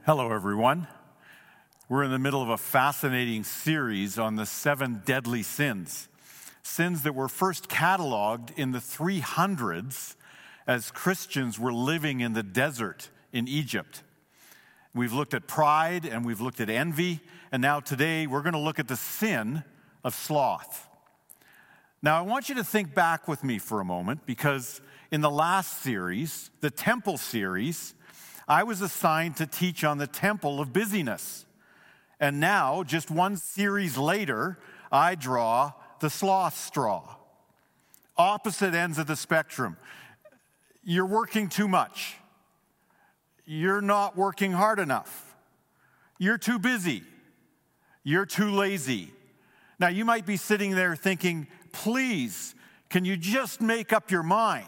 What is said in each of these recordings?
Hello, everyone. We're in the middle of a fascinating series on the 7 deadly sins. Sins that were first cataloged in the 300s as Christians were living in the desert in Egypt. We've looked at pride and we've looked at envy, and now today we're going to look at the sin of sloth. Now, I want you to think back with me for a moment, because in the last series, the temple series, I was assigned to teach on the temple of busyness. And now, just one series later, I draw the sloth straw. Opposite ends of the spectrum. You're working too much. You're not working hard enough. You're too busy. You're too lazy. Now, you might be sitting there thinking, please, can you just make up your mind?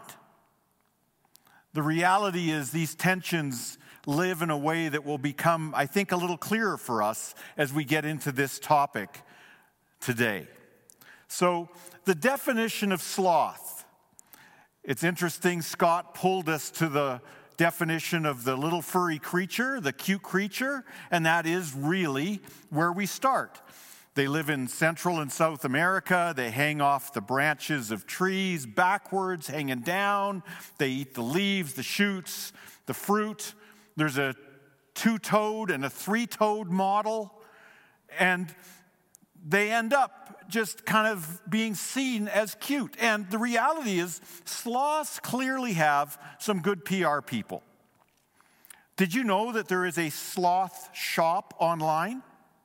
The reality is these tensions live in a way that will become, I think, a little clearer for us as we get into this topic today. So, the definition of sloth. It's interesting, Scott pulled us to the definition of the little furry creature, the cute creature, and that is really where we start. They live in Central and South America. They hang off the branches of trees backwards, hanging down. They eat the leaves, the shoots, the fruit. There's a 2-toed and a 3-toed model. And they end up just kind of being seen as cute. And the reality is, sloths clearly have some good PR people. Did you know that there is a sloth shop online?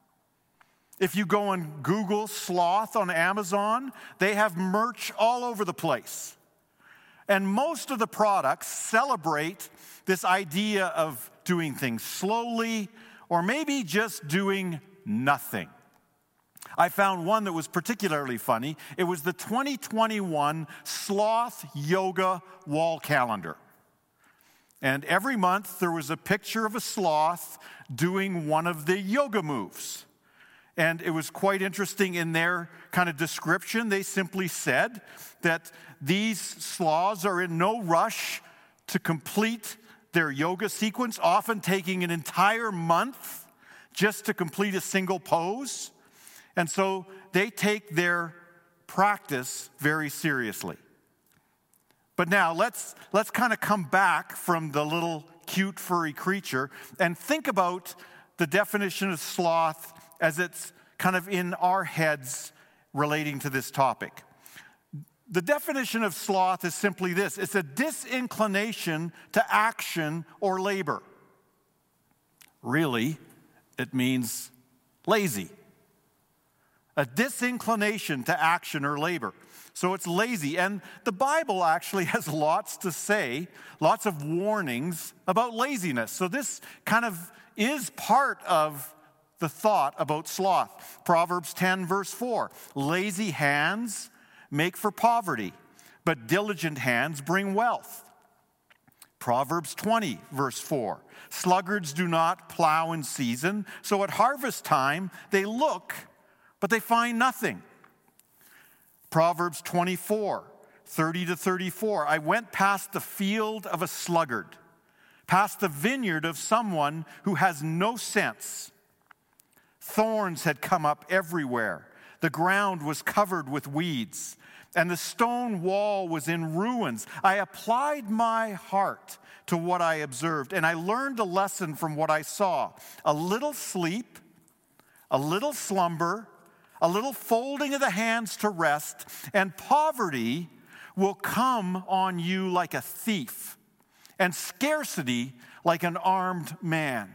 If you go and Google sloth on Amazon, they have merch all over the place. And most of the products celebrate this idea of doing things slowly or maybe just doing nothing. I found one that was particularly funny. It was the 2021 Sloth Yoga Wall Calendar. And every month there was a picture of a sloth doing one of the yoga moves. And it was quite interesting in their kind of description. They simply said that these sloths are in no rush to complete their yoga sequence, often taking an entire month just to complete a single pose. And so they take their practice very seriously. But now let's kind of come back from the little cute furry creature and think about the definition of sloth as it's kind of in our heads relating to this topic. The definition of sloth is simply this: it's a disinclination to action or labor. Really, it means lazy. A disinclination to action or labor. So it's lazy. And the Bible actually has lots to say, lots of warnings about laziness. So this kind of is part of the thought about sloth. Proverbs 10 verse 4, lazy hands make for poverty, but diligent hands bring wealth. Proverbs 20 verse 4, sluggards do not plow in season, so at harvest time they look, but they find nothing. Proverbs 24, 30 to 34, I went past the field of a sluggard, past the vineyard of someone who has no sense. Thorns had come up everywhere. The ground was covered with weeds, and the stone wall was in ruins. I applied my heart to what I observed, and I learned a lesson from what I saw. A little sleep, a little slumber, a little folding of the hands to rest, and poverty will come on you like a thief, and scarcity like an armed man.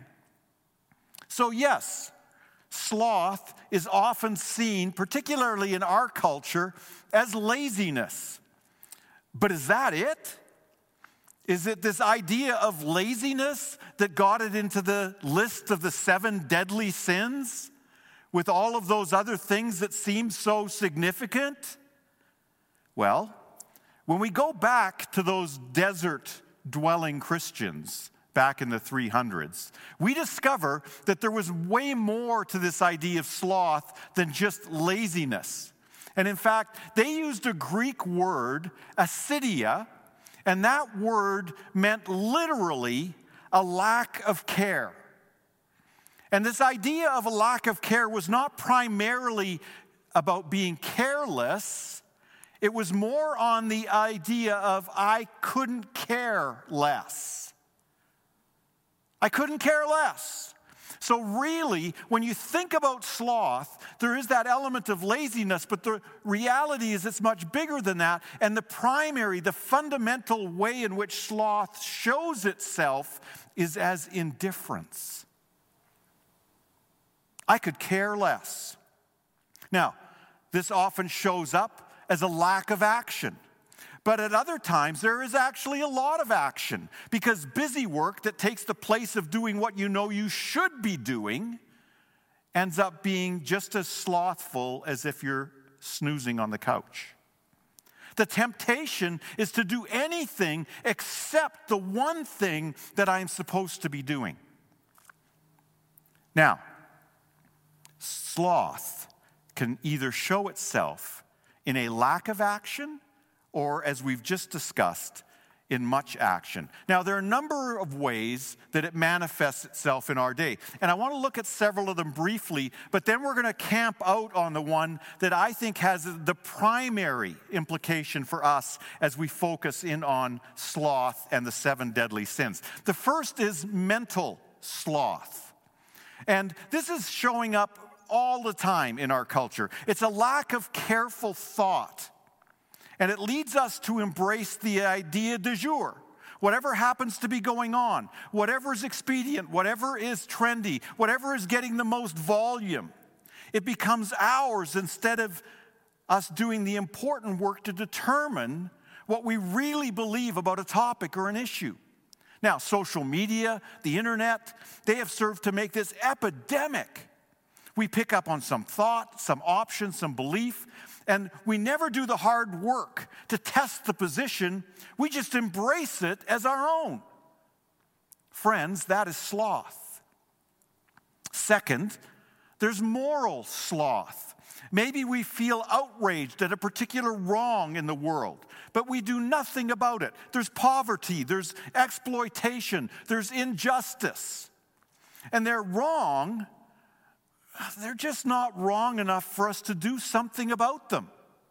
So yes, sloth is often seen, particularly in our culture, as laziness. But is that it? Is it this idea of laziness that got it into the list of the 7 deadly sins, with all of those other things that seem so significant? Well, when we go back to those desert-dwelling Christians back in the 300s, we discover that there was way more to this idea of sloth than just laziness. And in fact, they used a Greek word, asidia, and that word meant literally a lack of care. And this idea of a lack of care was not primarily about being careless. It was more on the idea of I couldn't care less. I couldn't care less. So really, when you think about sloth, there is that element of laziness, but the reality is it's much bigger than that. And the fundamental way in which sloth shows itself is as indifference. I could care less. Now, this often shows up as a lack of action. But at other times, there is actually a lot of action, because busy work that takes the place of doing what you know you should be doing ends up being just as slothful as if you're snoozing on the couch. The temptation is to do anything except the one thing that I'm supposed to be doing. Now, sloth can either show itself in a lack of action or, as we've just discussed, in much action. Now, there are a number of ways that it manifests itself in our day. And I want to look at several of them briefly, but then we're going to camp out on the one that I think has the primary implication for us as we focus in on sloth and the 7 deadly sins. The first is mental sloth. And this is showing up all the time in our culture. It's a lack of careful thought. And it leads us to embrace the idea du jour. Whatever happens to be going on, whatever is expedient, whatever is trendy, whatever is getting the most volume, it becomes ours instead of us doing the important work to determine what we really believe about a topic or an issue. Now, social media, the internet, they have served to make this epidemic. We pick up on some thought, some option, some belief, and we never do the hard work to test the position. We just embrace it as our own. Friends, that is sloth. Second, there's moral sloth. Maybe we feel outraged at a particular wrong in the world, but we do nothing about it. There's poverty, there's exploitation, there's injustice. And they're wrong. They're just not wrong enough for us to do something about them.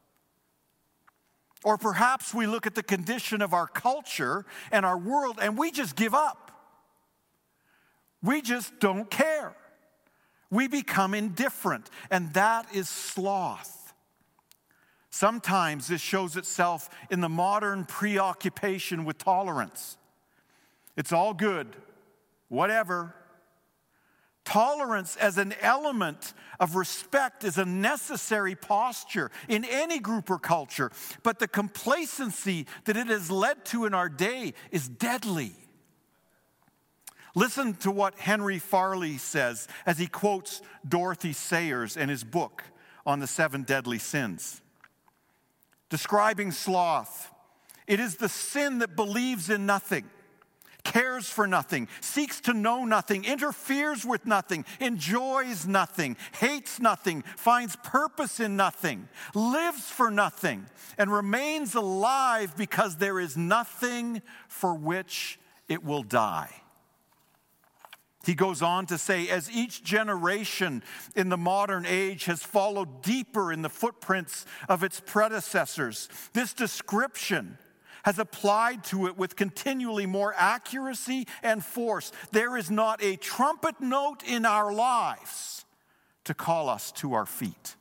Or perhaps we look at the condition of our culture and our world and we just give up. We just don't care. We become indifferent, and that is sloth. Sometimes this shows itself in the modern preoccupation with tolerance. It's all good, whatever. Tolerance as an element of respect is a necessary posture in any group or culture, but the complacency that it has led to in our day is deadly. Listen to what Henry Farley says as he quotes Dorothy Sayers in his book on the 7 deadly sins. Describing sloth, it is the sin that believes in nothing, cares for nothing, seeks to know nothing, interferes with nothing, enjoys nothing, hates nothing, finds purpose in nothing, lives for nothing, and remains alive because there is nothing for which it will die. He goes on to say, as each generation in the modern age has followed deeper in the footprints of its predecessors, this description has applied to it with continually more accuracy and force. There is not a trumpet note in our lives to call us to our feet.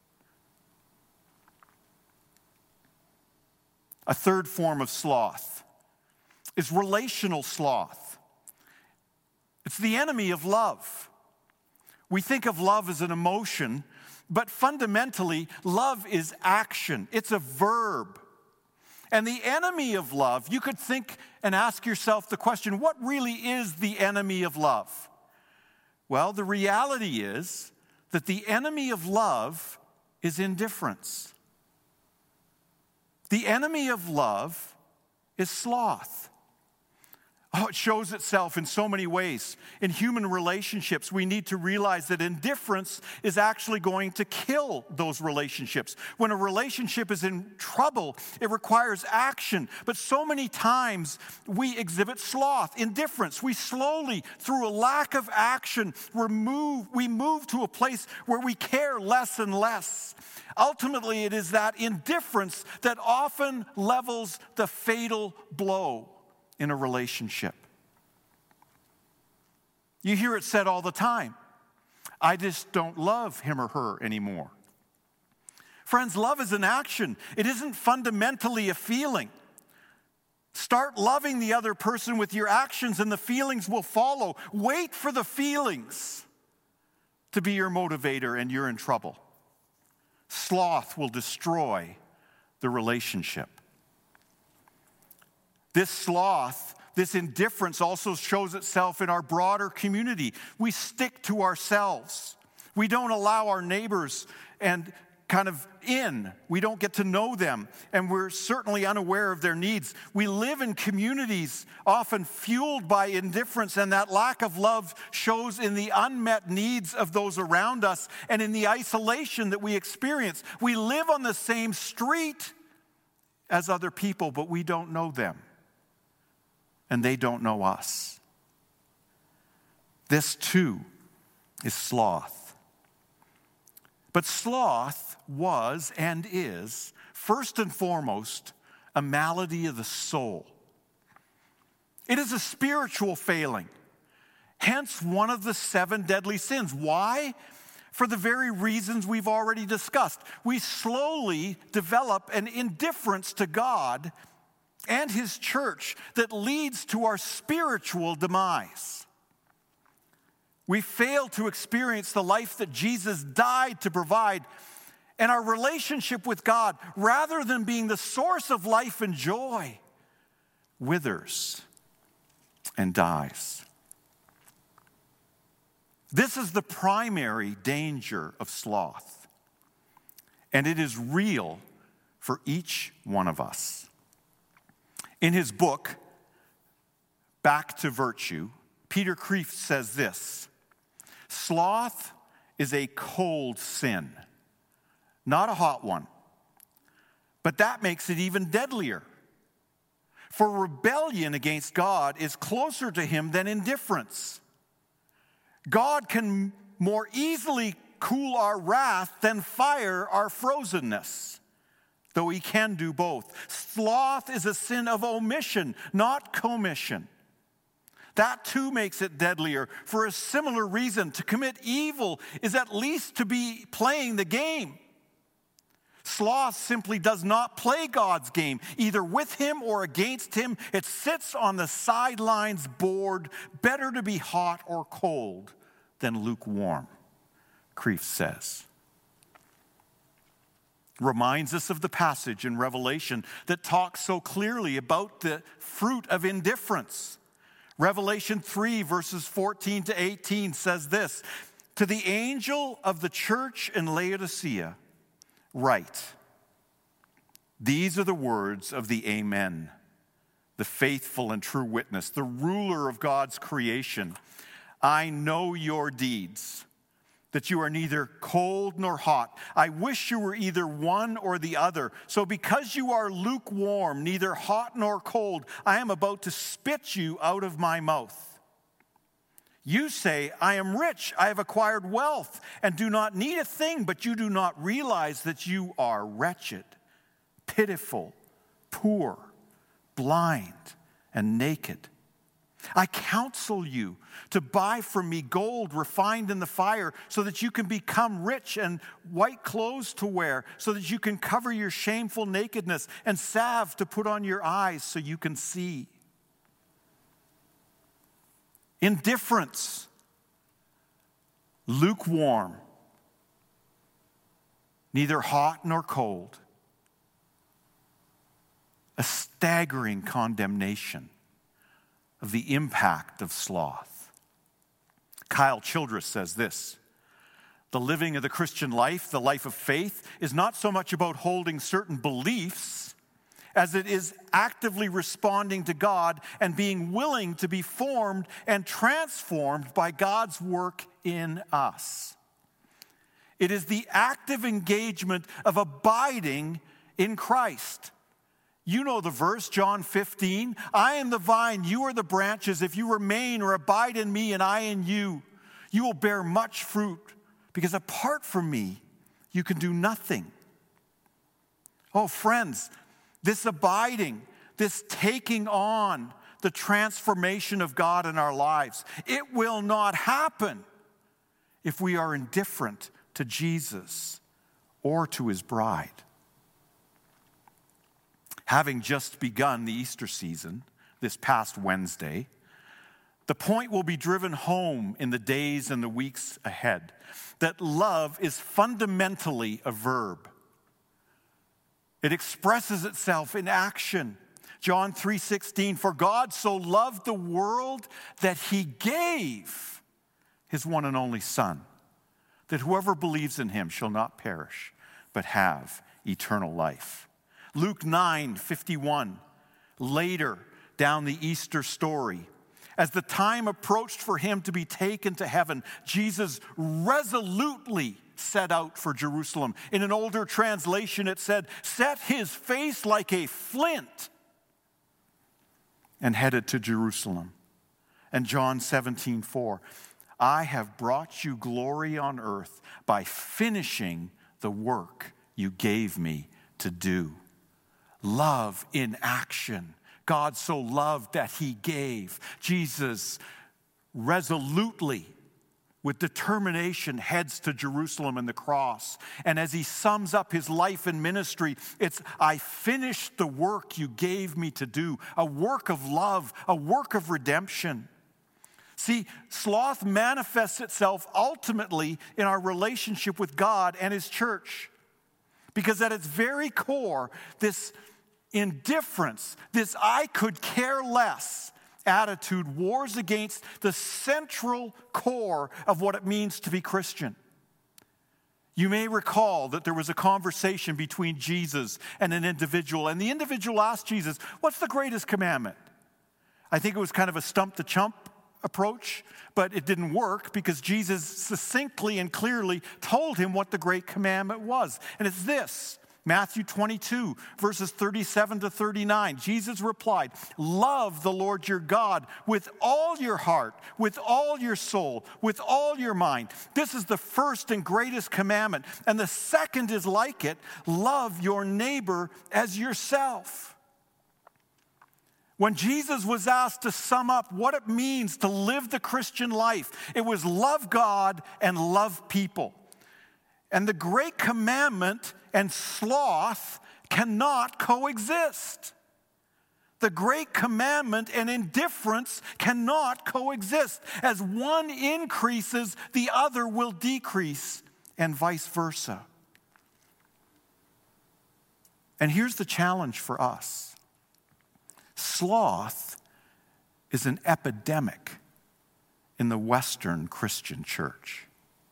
A third form of sloth is relational sloth. It's the enemy of love. We think of love as an emotion, but fundamentally, love is action. It's a verb. And the enemy of love, you could think and ask yourself the question, what really is the enemy of love? Well, the reality is that the enemy of love is indifference. The enemy of love is sloth. Oh, it shows itself in so many ways. In human relationships, we need to realize that indifference is actually going to kill those relationships. When a relationship is in trouble, it requires action. But so many times we exhibit sloth, indifference. We slowly, through a lack of action, we move to a place where we care less and less. Ultimately, it is that indifference that often levels the fatal blow in a relationship. You hear it said all the time, I just don't love him or her anymore. Friends, love is an action. It isn't fundamentally a feeling. Start loving the other person with your actions and the feelings will follow. Wait for the feelings to be your motivator and you're in trouble. Sloth will destroy the relationship. This sloth, this indifference also shows itself in our broader community. We stick to ourselves. We don't allow our neighbors and we don't get to know them, and we're certainly unaware of their needs. We live in communities often fueled by indifference, and that lack of love shows in the unmet needs of those around us and in the isolation that we experience. We live on the same street as other people, but we don't know them. And they don't know us. This too is sloth. But sloth was and is, first and foremost, a malady of the soul. It is a spiritual failing, hence one of the 7 deadly sins. Why? For the very reasons we've already discussed. We slowly develop an indifference to God and His church that leads to our spiritual demise. We fail to experience the life that Jesus died to provide, and our relationship with God, rather than being the source of life and joy, withers and dies. This is the primary danger of sloth, and it is real for each one of us. In his book, Back to Virtue, Peter Kreeft says this: sloth is a cold sin, not a hot one. But that makes it even deadlier. For rebellion against God is closer to Him than indifference. God can more easily cool our wrath than fire our frozenness, though He can do both. Sloth is a sin of omission, not commission. That too makes it deadlier for a similar reason. To commit evil is at least to be playing the game. Sloth simply does not play God's game, either with Him or against Him. It sits on the sidelines bored. Better to be hot or cold than lukewarm, Kreeft says. Reminds us of the passage in Revelation that talks so clearly about the fruit of indifference. Revelation 3, verses 14 to 18 says this: to the angel of the church in Laodicea, write, these are the words of the Amen, the faithful and true witness, the ruler of God's creation. I know your deeds, that you are neither cold nor hot. I wish you were either one or the other. So because you are lukewarm, neither hot nor cold, I am about to spit you out of my mouth. You say, I am rich, I have acquired wealth, and do not need a thing, but you do not realize that you are wretched, pitiful, poor, blind, and naked. I counsel you to buy from me gold refined in the fire so that you can become rich, and white clothes to wear so that you can cover your shameful nakedness, and salve to put on your eyes so you can see. Indifference, lukewarm, neither hot nor cold. A staggering condemnation of the impact of sloth. Kyle Childress says this: the living of the Christian life, the life of faith, is not so much about holding certain beliefs as it is actively responding to God and being willing to be formed and transformed by God's work in us. It is the active engagement of abiding in Christ. You know the verse, John 15. I am the vine, you are the branches. If you remain or abide in me and I in you, you will bear much fruit, because apart from me, you can do nothing. Oh, friends, this abiding, this taking on the transformation of God in our lives, it will not happen if we are indifferent to Jesus or to his bride. Having just begun the Easter season this past Wednesday, the point will be driven home in the days and the weeks ahead that love is fundamentally a verb. It expresses itself in action. John 3:16, for God so loved the world that he gave his one and only Son, that whoever believes in him shall not perish, but have eternal life. Luke 9:51, later down the Easter story, as the time approached for him to be taken to heaven, Jesus resolutely set out for Jerusalem. In an older translation, it said, set his face like a flint, and headed to Jerusalem. And John 17:4, I have brought you glory on earth by finishing the work you gave me to do. Love in action. God so loved that he gave. Jesus resolutely, with determination, heads to Jerusalem and the cross. And as he sums up his life and ministry, it's, I finished the work you gave me to do. A work of love, a work of redemption. See, sloth manifests itself ultimately in our relationship with God and his church. Because at its very core, this indifference, this I could care less attitude wars against the central core of what it means to be Christian. You may recall that there was a conversation between Jesus and an individual, and the individual asked Jesus, what's the greatest commandment? I think it was kind of a stump the chump approach, but it didn't work because Jesus succinctly and clearly told him what the great commandment was. And it's this, Matthew 22, verses 37 to 39. Jesus replied, love the Lord your God with all your heart, with all your soul, with all your mind. This is the first and greatest commandment. And the second is like it, love your neighbor as yourself. When Jesus was asked to sum up what it means to live the Christian life, it was love God and love people. And the great commandment and sloth cannot coexist. The great commandment and indifference cannot coexist. As one increases, the other will decrease, and vice versa. And here's the challenge for us. Sloth is an epidemic in the Western Christian church.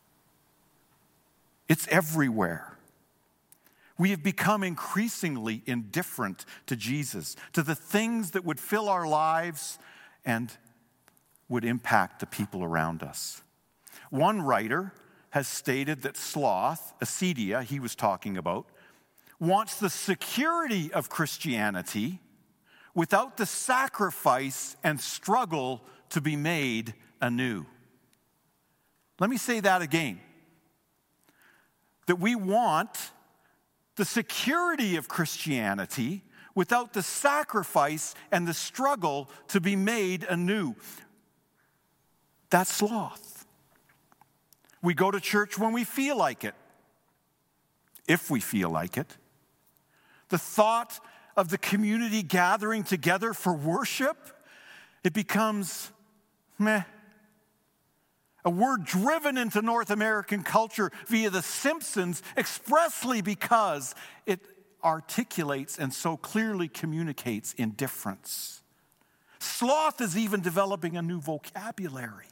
It's everywhere. We have become increasingly indifferent to Jesus, to the things that would fill our lives and would impact the people around us. One writer has stated that sloth, acedia, he was talking about, wants the security of Christianity without the sacrifice and struggle to be made anew. Let me say that again. That we want the security of Christianity without the sacrifice and the struggle to be made anew. That's sloth. We go to church when we feel like it, if we feel like it. The thought of the community gathering together for worship, it becomes meh. A word driven into North American culture via The Simpsons expressly because it articulates and so clearly communicates indifference. Sloth is even developing a new vocabulary.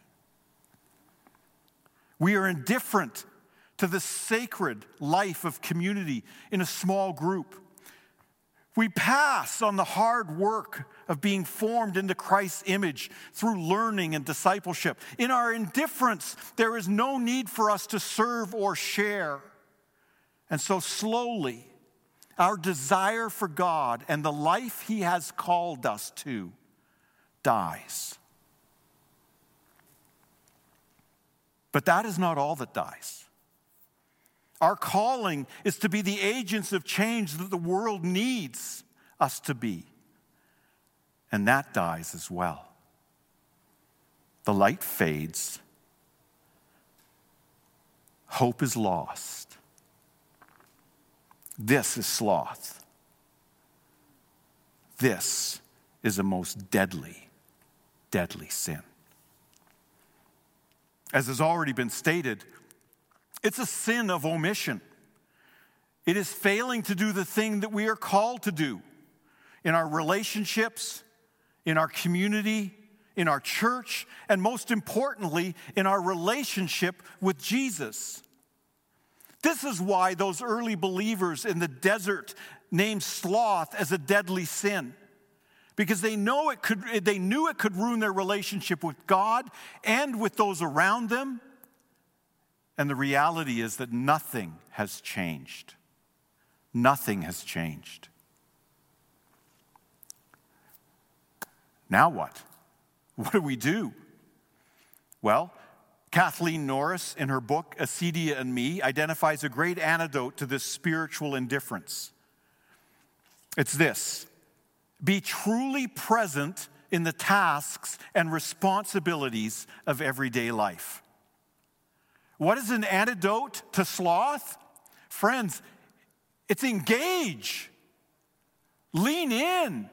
We are indifferent to the sacred life of community in a small group. We pass on the hard work of being formed into Christ's image through learning and discipleship. In our indifference, there is no need for us to serve or share. And so slowly, our desire for God and the life He has called us to dies. But that is not all that dies. Our calling is to be the agents of change that the world needs us to be. And that dies as well. The light fades. Hope is lost. This is sloth. This is a most deadly, deadly sin. As has already been stated, it's a sin of omission. It is failing to do the thing that we are called to do in our relationships, in our community, in our church, and most importantly, in our relationship with Jesus. This is why those early believers in the desert named sloth as a deadly sin. Because they knew it could ruin their relationship with God and with those around them. And the reality is that nothing has changed. Nothing has changed. Now what? What do we do? Well, Kathleen Norris, in her book, Acedia and Me, identifies a great antidote to this spiritual indifference. It's this: be truly present in the tasks and responsibilities of everyday life. What is an antidote to sloth? Friends, it's engage. Lean in.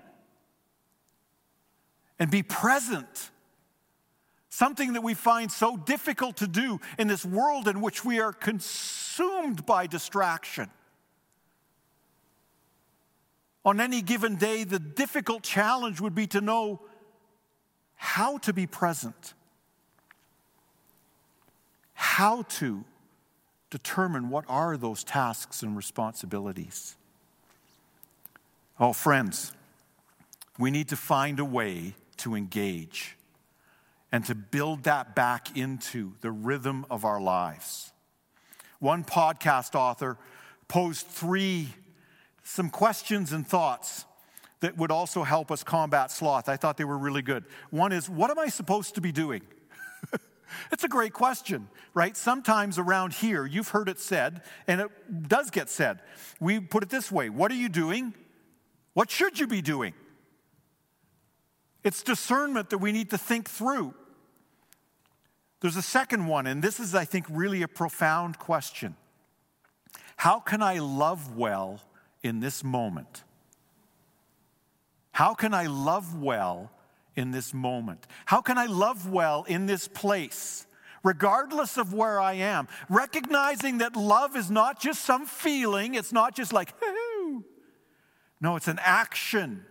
And be present. Something that we find so difficult to do in this world in which we are consumed by distraction. On any given day, the difficult challenge would be to know how to be present. How to determine what are those tasks and responsibilities. Oh, friends, we need to find a way to engage and to build that back into the rhythm of our lives. One podcast author posed some questions and thoughts that would also help us combat sloth. I thought they were really good. One is, what am I supposed to be doing? It's a great question, right? Sometimes around here, you've heard it said, and it does get said. We put it this way: what are you doing? What should you be doing? It's discernment that we need to think through. There's a second one, and this is, I think, really a profound question. How can I love well in this moment? How can I love well in this moment? How can I love well in this place, regardless of where I am? Recognizing that love is not just some feeling, it's not just like, hoo. No, it's an action.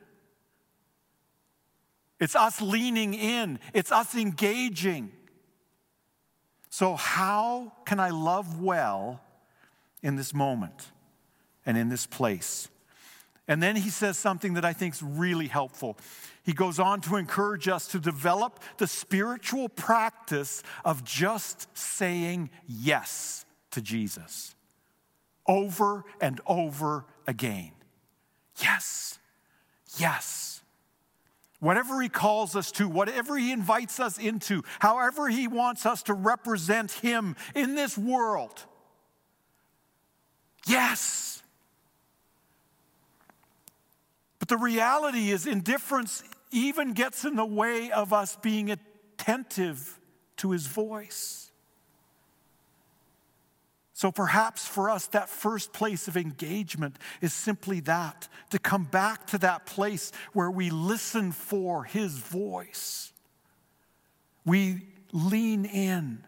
It's us leaning in, it's us engaging. So how can I love well in this moment and in this place? And then he says something that I think is really helpful. He goes on to encourage us to develop the spiritual practice of just saying yes to Jesus over and over again. Yes, yes. Whatever He calls us to, whatever He invites us into, however He wants us to represent Him in this world. Yes. But the reality is, indifference even gets in the way of us being attentive to His voice. So perhaps for us, that first place of engagement is simply that, to come back to that place where we listen for His voice. We lean in.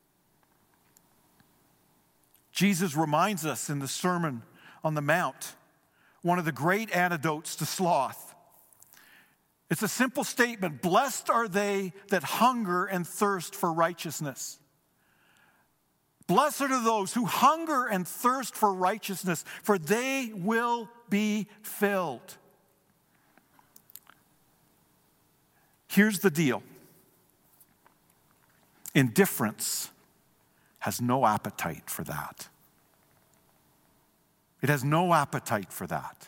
Jesus reminds us in the Sermon on the Mount, one of the great antidotes to sloth. It's a simple statement: blessed are they that hunger and thirst for righteousness. Blessed are those who hunger and thirst for righteousness, for they will be filled. Here's the deal. Indifference has no appetite for that. It has no appetite for that.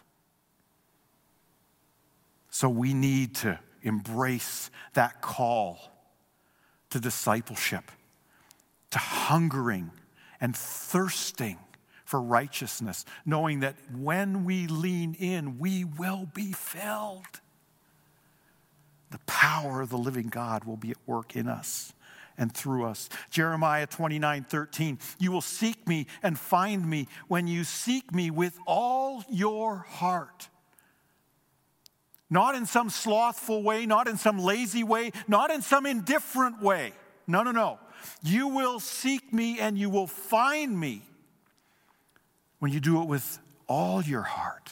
So we need to embrace that call to discipleship, to hungering and thirsting for righteousness, knowing that when we lean in, we will be filled. The power of the living God will be at work in us and through us. Jeremiah 29:13, you will seek me and find me when you seek me with all your heart. Not in some slothful way, not in some lazy way, not in some indifferent way. No. You will seek me and you will find me when you do it with all your heart.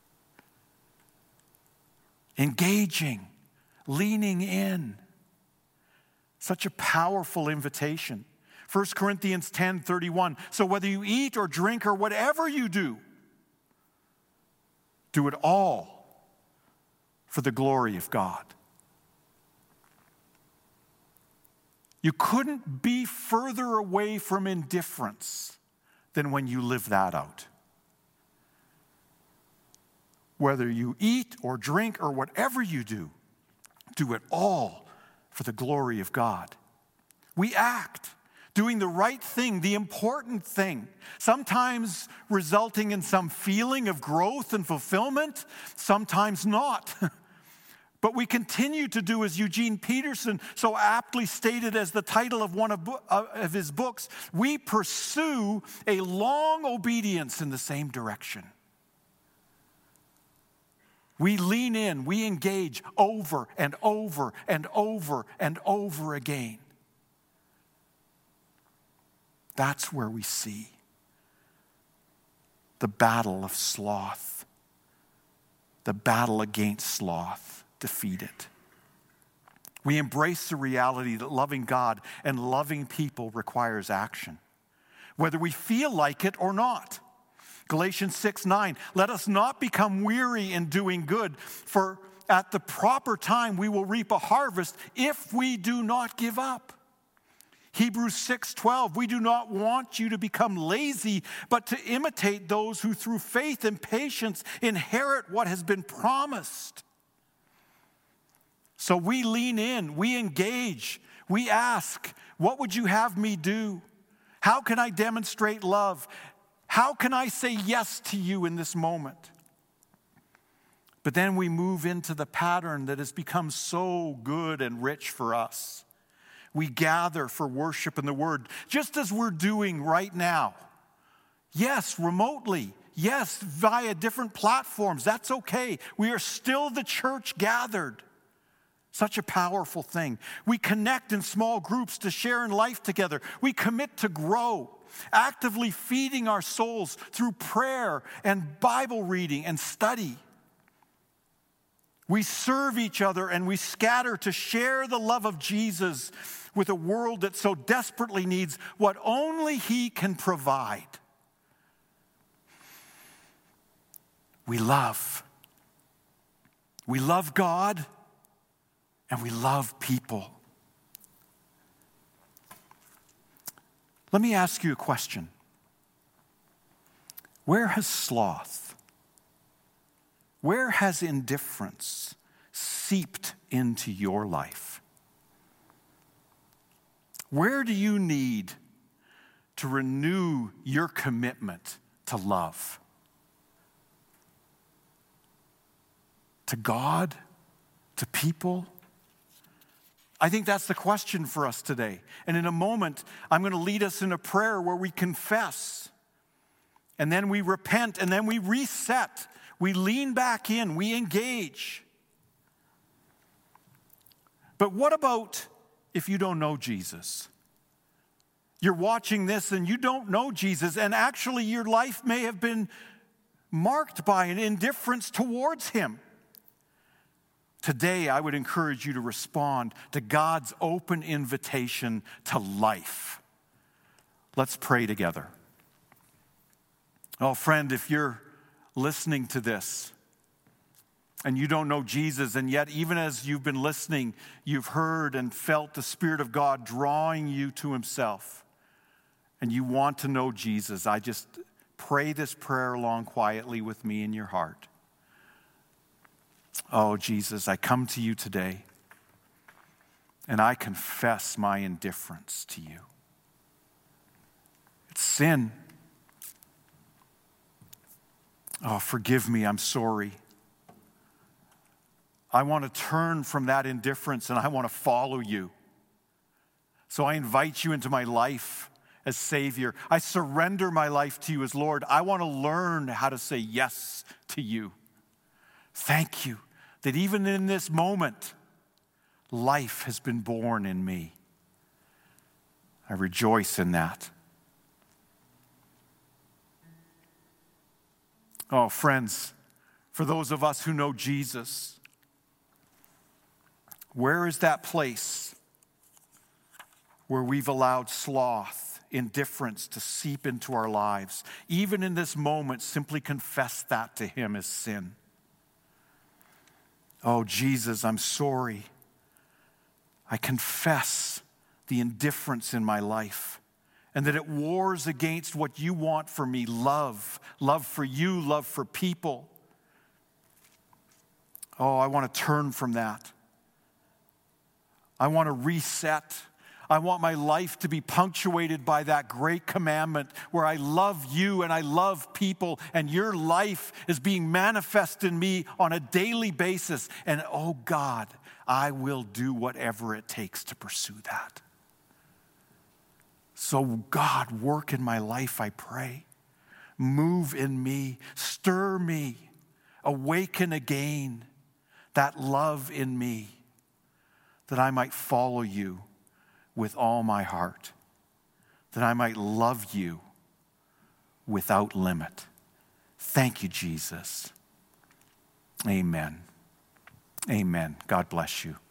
Engaging, leaning in. Such a powerful invitation. 1 Corinthians 10:31. So whether you eat or drink or whatever you do it all for the glory of God. You couldn't be further away from indifference than when you live that out. Whether you eat or drink or whatever you do it all for the glory of God. We act, doing the right thing, the important thing, sometimes resulting in some feeling of growth and fulfillment, sometimes not. But we continue to do, as Eugene Peterson so aptly stated as the title of one of his books, we pursue a long obedience in the same direction. We lean in, we engage over and over and over and over again. That's where we see the battle of sloth, the battle against sloth defeated. We embrace the reality that loving God and loving people requires action, whether we feel like it or not. Galatians 6:9, let us not become weary in doing good, for at the proper time we will reap a harvest if we do not give up. Hebrews 6:12, we do not want you to become lazy, but to imitate those who through faith and patience inherit what has been promised. So we lean in, we engage, we ask, what would you have me do? How can I demonstrate love? How can I say yes to you in this moment? But then we move into the pattern that has become so good and rich for us. We gather for worship in the Word, just as we're doing right now. Yes, remotely. Yes, via different platforms. That's okay. We are still the church gathered. Such a powerful thing. We connect in small groups to share in life together. We commit to grow, actively feeding our souls through prayer and Bible reading and study. We serve each other and we scatter to share the love of Jesus with a world that so desperately needs what only He can provide. We love. We love God and we love people. Let me ask you a question. Where has sloth, where has indifference seeped into your life? Where do you need to renew your commitment to love? To God? To people? I think that's the question for us today. And in a moment, I'm going to lead us in a prayer where we confess, and then we repent, and then we reset. We lean back in, we engage. But what about if you don't know Jesus? You're watching this and you don't know Jesus, and actually your life may have been marked by an indifference towards Him. Today, I would encourage you to respond to God's open invitation to life. Let's pray together. Oh, friend, if you're listening to this and you don't know Jesus, and yet even as you've been listening, you've heard and felt the Spirit of God drawing you to himself, and you want to know Jesus, I just pray this prayer along quietly with me in your heart. Oh, Jesus, I come to you today, and I confess my indifference to you. It's sin. Oh, forgive me, I'm sorry. I want to turn from that indifference and I want to follow you. So I invite you into my life as Savior. I surrender my life to you as Lord. I want to learn how to say yes to you. Thank you that even in this moment, life has been born in me. I rejoice in that. Oh, friends, for those of us who know Jesus, where is that place where we've allowed sloth, indifference to seep into our lives? Even in this moment, simply confess that to him as sin. Oh, Jesus, I'm sorry. I confess the indifference in my life, and that it wars against what you want for me, love for you, love for people. Oh, I want to turn from that. I want to reset. I want my life to be punctuated by that great commandment where I love you and I love people, and your life is being manifested in me on a daily basis. And oh God, I will do whatever it takes to pursue that. So God, work in my life, I pray. Move in me, stir me, awaken again that love in me, that I might follow you with all my heart, that I might love you without limit. Thank you, Jesus. Amen. Amen. God bless you.